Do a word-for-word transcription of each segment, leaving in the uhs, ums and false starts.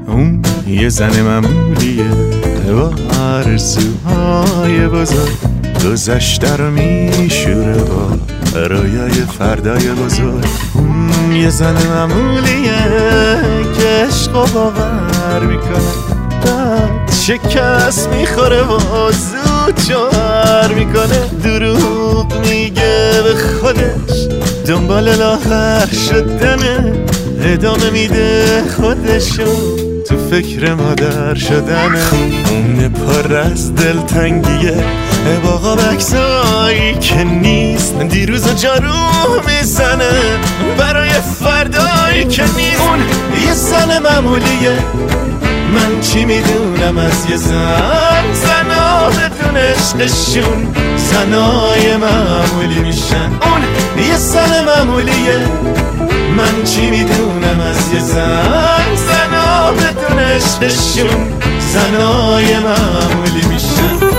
اون یه زن معمولیه با آرزوهای بزرگ، گذشته رو میشوره با رویای فردای بزرگ. اون یه زن معمولیه که عشق و باور میکنه، بعد شکست میخوره و زود جوهر میکنه. دروغ میگه به خودش، دنبال لاغر شدنه، ادامه میده خودشو تو فکر مادر شدنه. اون پر از دلتنگیه با قابکسایی که نیست، دیروز و جارو میزنه برای فردایی که نیست. اون یه زن معمولیه، من چی میدونم از یه زن، زنا بدون عشقشون زنای معمولی میشن. اون یه زن معمولیه، من چی میدونم از یه زن، زنا بدون عشقشون زنای معمولی میشن.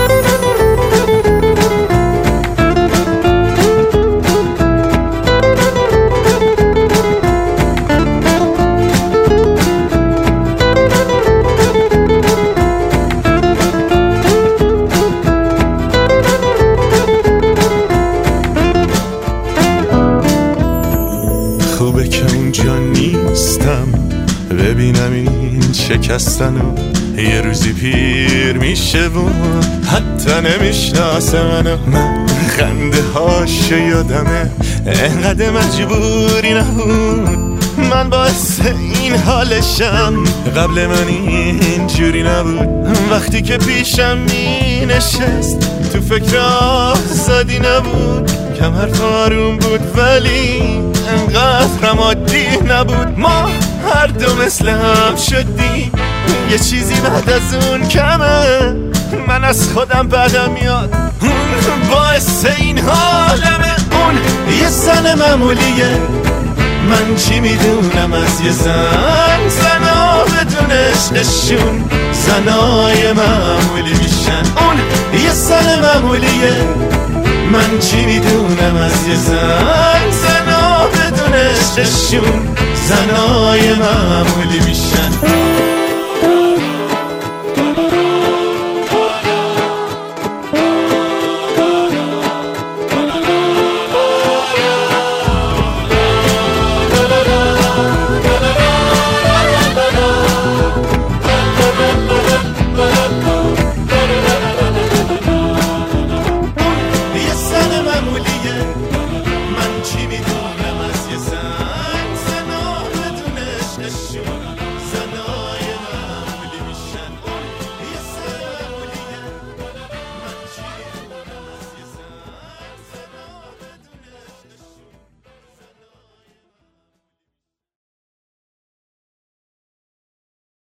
خوبه که اونجا نیستم ببینم این شکستنو، یه روزی پیر میشه و حتی نمیشناسه منو. من خنده هاش یادمه، انقدر مجبوری نبود، من باعث این حالشم، قبل من این جوری نبود. وقتی که پیشم می نشست تو فکر آزادی نبود، کمر آروم بود ولی انقدر هم عادی نبود. ما هر دو مثل هم شدیم، یه چیزی بعد از اون کمه، من از خودم بدم میاد، باعث این حالمه. اون یه زن معمولیه، من چی میدونم از یه زن، زنا بدون عشقشون زنای معمولی میشن. اون یه زن معمولیه، من چی میدونم از یه زن، زنا بدون عشقشون زنای معمولی میشن.